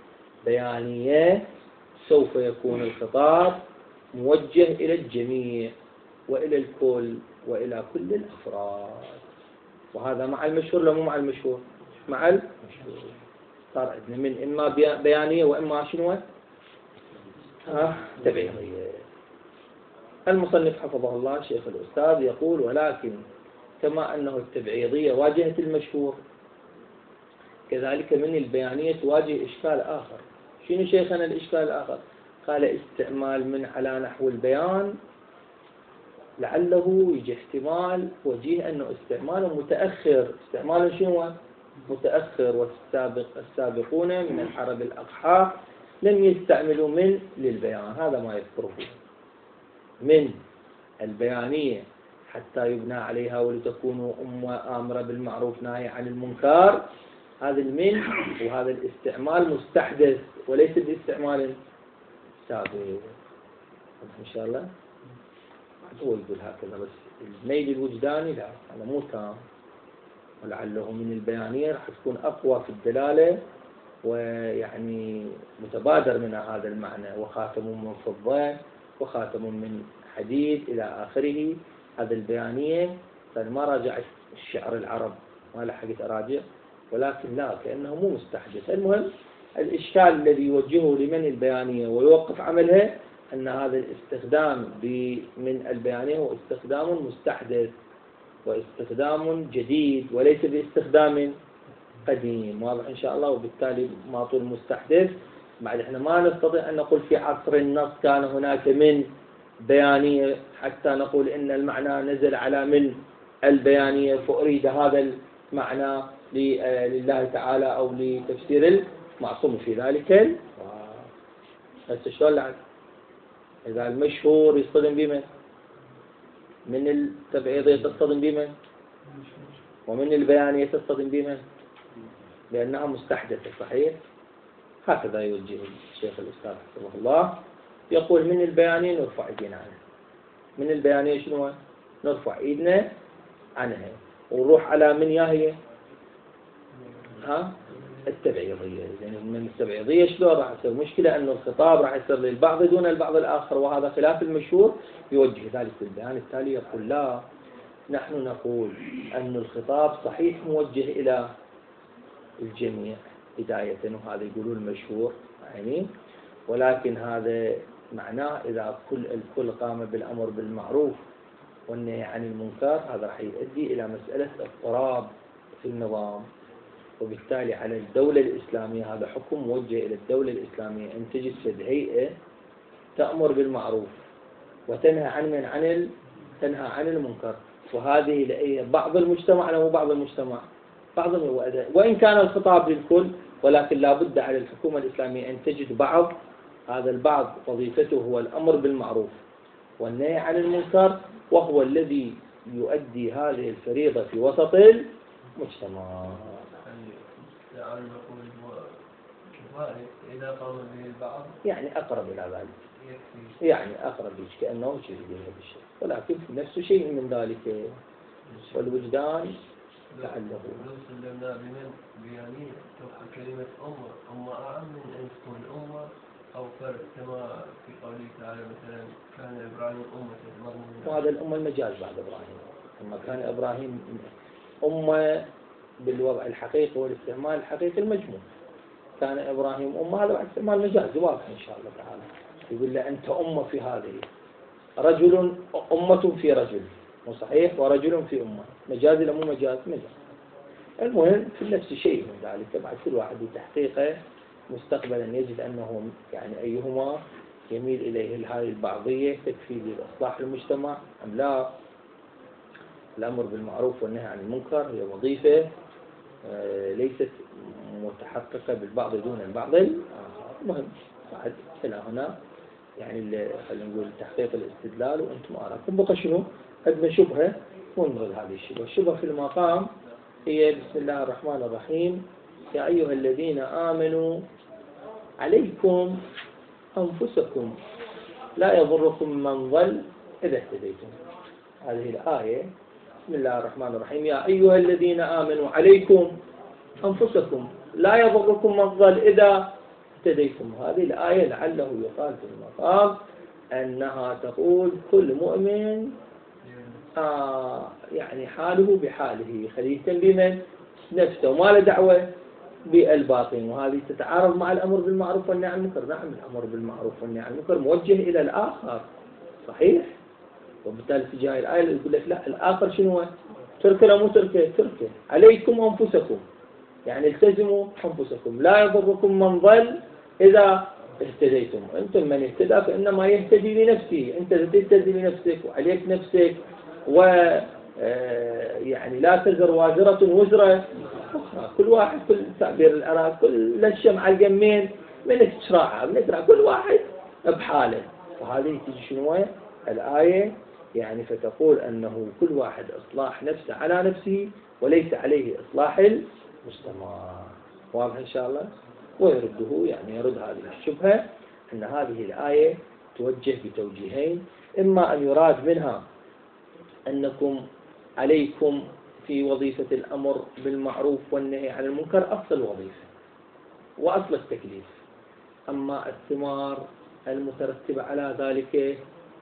بيانية سوف يكون الخطاب موجه إلى الجميع وإلى الكل وإلى كل الأفراد، وهذا مع المشهور لا مو مع المشهور؟ مع المشهور. صار عندنا من إما بيانية وإما شنو؟ تبعيضية. المصنف حفظه الله شيخ الأستاذ يقول: ولكن كما أنه التبعيضية واجهة المشهور، كذلك من البيانية تواجه إشكال آخر. شنو شيخنا الإشكال الآخر؟ قال: استعمال من على نحو البيان لعله يجي احتمال وجيه أنه استعمال متأخر. استعمال شنو؟ متأخر. والسابقون من العرب الأقحاء لم يستعملوا من للبيان. هذا ما يذكره من البيانية حتى يبنى عليها ولتكونوا أمة آمرة بالمعروف ناهية عن المنكر. هذا المن وهذا الاستعمال مستحدث وليس باستعمال سابق. إن شاء الله هو يقول هكذا، بس الميل الوجداني لا، هذا مو تام، ولعله من البيانية راح تكون أقوى في الدلالة، ويعني متبادر منها هذا المعنى: وخاتم من فضة وخاتم من حديد إلى آخره. هذا البيانية فأنا ما راجعت الشعر العرب، ما لحقت أراجع، ولكن لا، كأنه مو مستحدث. المهم الإشكال الذي يوجهه لمن البيانية ويوقف عملها أن هذا الاستخدام من البيانية هو استخدام مستحدث واستخدام جديد وليس باستخدام قديم. واضح إن شاء الله. وبالتالي ما طول مستحدث، بعد إحنا ما نستطيع أن نقول في عصر النص كان هناك من بيانية حتى نقول إن المعنى نزل على من البيانية فأريد هذا المعنى لله تعالى أو لتفسير المعصوم في ذلك. بس شلون لعب؟ إذا المشهور يصطدم بمن؟ من التبعيضية تصطدم بمن؟ ومن البيانية تصطدم بمن؟ لأنها مستحدثة. صحيح؟ هكذا يوجه الشيخ الأستاذ حفظه الله. يقول من البيانية نرفع ايدينا عنها. من البيانية شنو؟ نرفع ايدنا عنها ونروح على من هي؟ التبعيضية. يعني من التبعيضية شلون راح تصير مشكلة؟ أنه الخطاب راح يصير للبعض دون البعض الآخر، وهذا خلاف المشهور. يوجه ذلك البيان التالي يقول لا، نحن نقول أن الخطاب صحيح موجه إلى الجميع بداية، وهذا يقولون المشهور يعني، ولكن هذا معناه إذا الكل قام بالأمر بالمعروف والنهي عن المنكر، هذا راح يؤدي إلى مسألة اضطراب في النظام، وبالتالي على الدولة الإسلامية، هذا حكم موجه إلى الدولة الإسلامية، أن تجد هيئة تأمر بالمعروف وتنهى تنهى عن المنكر. وهذه لأي بعض المجتمع أو بعض المجتمع، وإن كان الخطاب للكل، ولكن لا بد على الحكومة الإسلامية أن تجد بعض، هذا البعض وظيفته هو الأمر بالمعروف والنهي عن المنكر، وهو الذي يؤدي هذه الفريضة في وسط المجتمع. يعني نقول هو كفاية إذا قام به البعض، يعني أقرب إلى ذلك، يكفي. يعني أقرب كأنه شيء هذا الشيء، ولكن نفس شيء من ذلك والوجدان لعله. لو سلمنا بمن بيانية تبقى كلمة أمة أعم من أن تكون أمة أو فرد، كما في قوله تعالى مثلا كان إبراهيم أمة. وهذا الأمة المجاز بعد إبراهيم، أما كان إبراهيم أمة بالوضع الحقيقي والاستعمال الحقيقي المجموع. كان إبراهيم أمة، هذا بعد استعمال مجاز واضح إن شاء الله تعالى. يقول له أنت أمة في هذه، رجل أمة في رجل، وصحيح، ورجل في أمة، مجاز ولا مو مجاز؟ مجاز. المهم في نفس شيء من ذلك، بعد كل واحد بتحقيقه مستقبلا يجد أنه يعني أيهما يميل إليه، هذه البعضية تكفي لإصلاح المجتمع أم لا. الأمر بالمعروف والنهي عن المنكر هي وظيفة ليست متحققة بالبعض دون البعض الآخر. المهم بعد إلى هنا يعني خلينا نقول تحقيق الاستدلال، وأنتم أراكم بقى شنو؟ عندنا شبهة ونرد هذه الشبهة. الشبهة في المقام هي بسم الله الرحمن الرحيم: يا أيها الذين آمنوا عليكم أنفسكم لا يضركم من ضل إذا اهتديتم. هذه الآية بسم الله الرحمن الرحيم: يا أيها الذين آمنوا عليكم أنفسكم لا يضركم من ضل إذا اهتديتم. هذه الآية لعله يقال في المقام أنها تقول كل مؤمن يعني حاله بحاله، خليه يهتم بمن نفسه وما له دعوة بالباطن. وهذه تتعارض مع الأمر بالمعروف والنهي عن المنكر. نعم، الأمر بالمعروف والنهي عن المنكر موجه إلى الآخر، صحيح، وبالتالي في جاي الآية اللي يقول لك لا، الآخر شنو؟ تركه لا مو تركه؟ تركه. عليكم أنفسكم، يعني التزموا أنفسكم، لا يضركم من ضل إذا اهتديتم. أنتم من اهتدى فإنما يهتدي لنفسه، أنت تهتدي لنفسك وعليك نفسك، و يعني لا تزر وازرة وزر أخرى. كل واحد، كل تعبير العراق، كل الشمعة الجمين من تشرعها بنقرأ كل واحد بحاله. وهذه تجي شنو الآية يعني، فتقول أنه كل واحد إصلاح نفسه على نفسه وليس عليه إصلاح المجتمع. واضح إن شاء الله؟ ويرده يعني يرد هذه الشبهة أن هذه الآية توجه بتوجيهين: إما أن يراد منها أنكم عليكم في وظيفة الأمر بالمعروف والنهي عن المنكر أصل الوظيفة وأصل التكليف، أما الثمار المترتبة على ذلك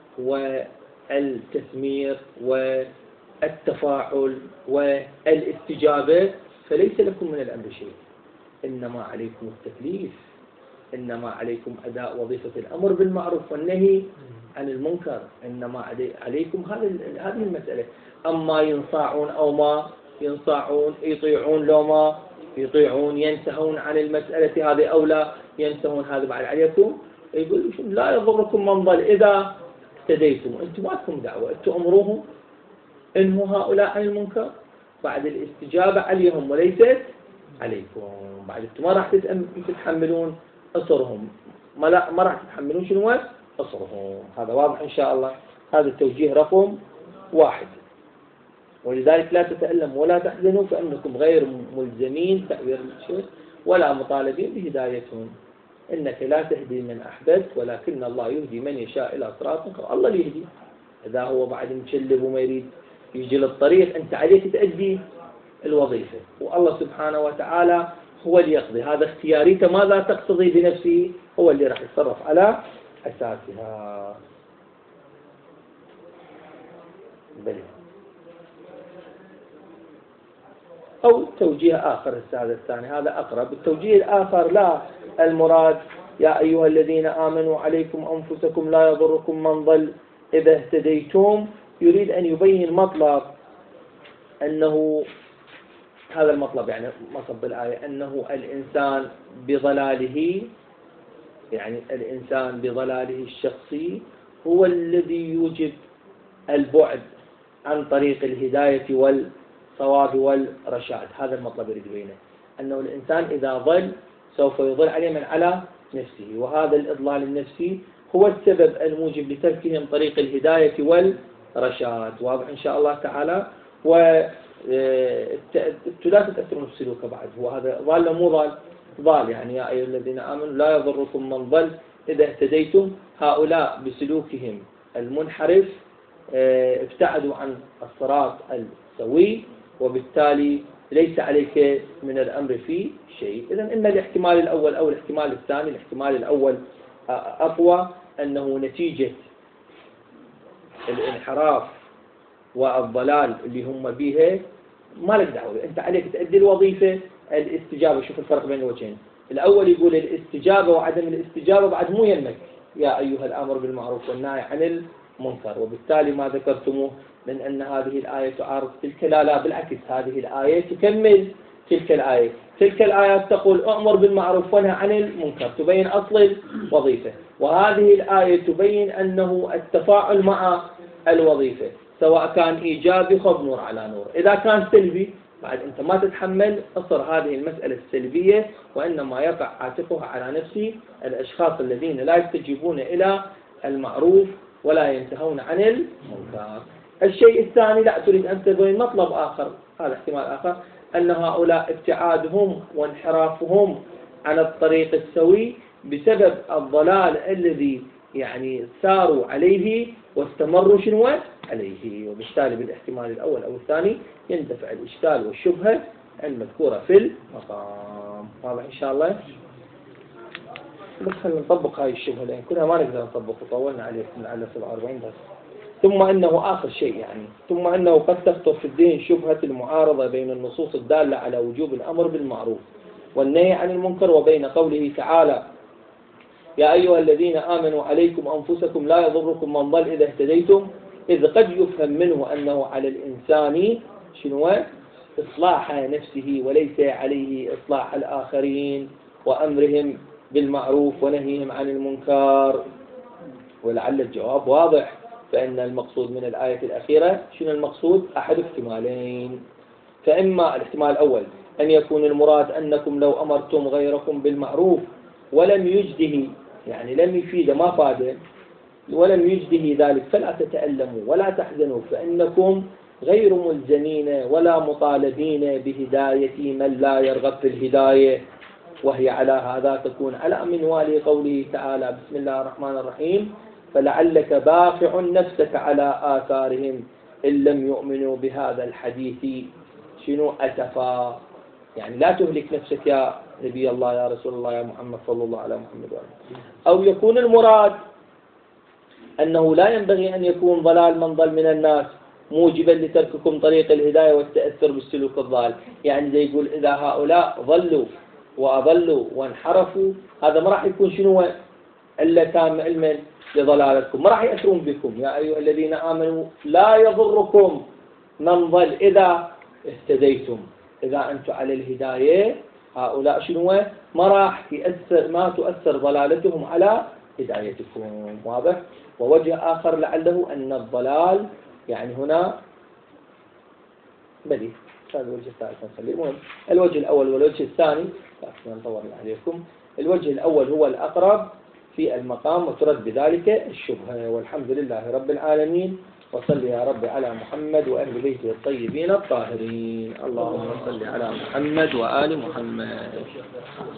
والتثمير والتفاعل والاستجابة فليس لكم من الأمر شيء، إنما عليكم التكليف، إنما عليكم أداء وظيفة الأمر بالمعروف والنهي عن المنكر، إنما عليكم هذه المسألة. أما ينصاعون أو ما ينصاعون، يطيعون لو ما يطيعون، ينتهون عن المسألة هذه أو لا ينتهون، هذا بعد عليكم. يقول لا يضركم من ضل إذا اهتديتم. أنتم ما لكم دعوة، أنتم أمروهم إنه هؤلاء عن المنكر بعد الاستجابة عليهم وليست عليكم. بعد أنتم ما راح تتحملون أصرهم، ما راح تتحملون شنو أصرهم. هذا واضح إن شاء الله. هذا التوجيه رقم 1. ولذلك لا تتألموا ولا تحزنوا فإنكم غير ملزمين تأويل الشيء ولا مطالبين بهدايتهم. إنك لا تهدي من أحببت ولكن الله يهدي من يشاء إلى صراط مستقيم. الله اللي يهدي، إذا هو بعد مشلب وما يريد يجي للطريق أنت عليك تأدي الوظيفة، والله سبحانه وتعالى هو اللي يقضي. هذا اختياريته ماذا تقتضي بنفسه هو اللي راح يتصرف على أساسها. بل أو توجيه آخر هذا الثاني، هذا أقرب. التوجيه الآخر لا المراد يا أيها الذين آمنوا عليكم أنفسكم لا يضركم من ضل إذا اهتديتم، يريد أن يبين مطلب أنه هذا المطلب يعني مطلب الآية أنه الإنسان بضلاله، يعني الإنسان بضلاله الشخصي هو الذي يوجب البعد عن طريق الهداية والصواب والرشاد. هذا المطلب يريد بينه، أنه الإنسان إذا ضل سوف يضل عليه من على نفسه، وهذا الإضلال النفسي هو السبب الموجب لتركهم طريق الهداية والرشاد. واضح إن شاء الله تعالى. لا تتأثرون بسلوكه بعد، هو هذا ضال مو ضال يعني يا أيها الذين آمنوا لا يضركم من ضل إذا اهتديتم. هؤلاء بسلوكهم المنحرف ابتعدوا عن الصراط السوي، وبالتالي ليس عليك من الأمر في شيء. إذن إما الاحتمال الأول أو الاحتمال الثاني. الاحتمال الأول أقوى، أنه نتيجة الانحراف والضلال اللي هم بيها ما لك دعوة، أنت عليك تأدي الوظيفة الاستجابة. شوف الفرق بين الوجهين، الأول يقول الاستجابة وعدم الاستجابة بعد مو يمك يا أيها الأمر بالمعروف والنهي عن المنكر، وبالتالي ما ذكرتموه من أن هذه الآية تعارض تلك، لا بالعكس، هذه الآية تكمل تلك الآية. تلك الآيات تقول أمر بالمعروف ونهي عن المنكر، تبين أصل الوظيفة، وهذه الآية تبين أنه التفاعل مع الوظيفة سواء كان إيجابي خذ نور على نور، إذا كان سلبي بعد أنت ما تتحمل أصر هذه المسألة السلبية، وإنما يقع عاتقها على نفسه الأشخاص الذين لا يستجيبون إلى المعروف ولا ينتهون عن المنكر. الشيء الثاني لا تريد أن تبين مطلب آخر، هذا احتمال آخر، أن هؤلاء ابتعادهم وانحرافهم عن الطريق السوي بسبب الضلال الذي يعني ساروا عليه واستمروا شنو عليه، وبالتالي بالاحتمال الأول أو الثاني يندفع الإشكال والشبهة المذكورة في المقام. واضح إن شاء الله. بس خلينا نطبق هاي الشبهة لأن كلها ما نقدر نطبق وطولنا عليكم على 47 بس. ثم أنه آخر شيء يعني ثم أنه قد تخطر في الدين شبهة المعارضة بين النصوص الدالة على وجوب الأمر بالمعروف والنهي عن المنكر وبين قوله تعالى يا أيها الذين آمنوا عليكم أنفسكم لا يضركم من ضل إذا اهتديتم، إذ قد يفهم منه أنه على الإنسان شنو إصلاح نفسه وليس عليه إصلاح الآخرين وأمرهم بالمعروف ونهيهم عن المنكر. ولعل الجواب واضح، فإن المقصود من الآية الأخيرة شنو المقصود؟ أحد احتمالين، فإما الاحتمال الأول أن يكون المراد أنكم لو أمرتم غيركم بالمعروف ولم يجده، يعني لم يفيد ما فاده ولم يجده ذلك فلا تتألموا ولا تحزنوا، فإنكم غير ملزمين ولا مطالبين بهداية من لا يرغب في الهداية، وهي على هذا تكون على منوال قوله تعالى بسم الله الرحمن الرحيم فلعلك باخع نفسك على آثارهم إن لم يؤمنوا بهذا الحديث شنو أسفا. يعني لا تهلك نفسك يا نبي الله يا رسول الله يا محمد صلى الله عليه محمد وآله. أو يكون المراد أنه لا ينبغي أن يكون ضلال من ضل من الناس موجبا لترككم طريق الهداية والتأثر بالسلوك الضال، يعني زي يقول إذا هؤلاء ضلوا وأضلوا وانحرفوا هذا ما راح يكون شنو إلا تام علما لضلالتكم، ما راح يأثرون بكم. يا أيها الذين آمنوا لا يضركم من ضل إذا اهتديتم، إذا أنتم على الهداية هؤلاء شنو ما راح تؤثر ضلالتهم على هدايتكم. واضح. ووجه آخر لعله أن الضلال يعني هنا بدي هذا الوجه الثالث نخليه. المهم الوجه الأول والوجه الثاني نطور عليكم. الوجه الأول هو الأقرب في المقام وترد بذلك الشبهة. والحمد لله رب العالمين، وصل يا رب على محمد وأهل بيته الطيبين الطاهرين. اللهم صل على محمد وآل محمد.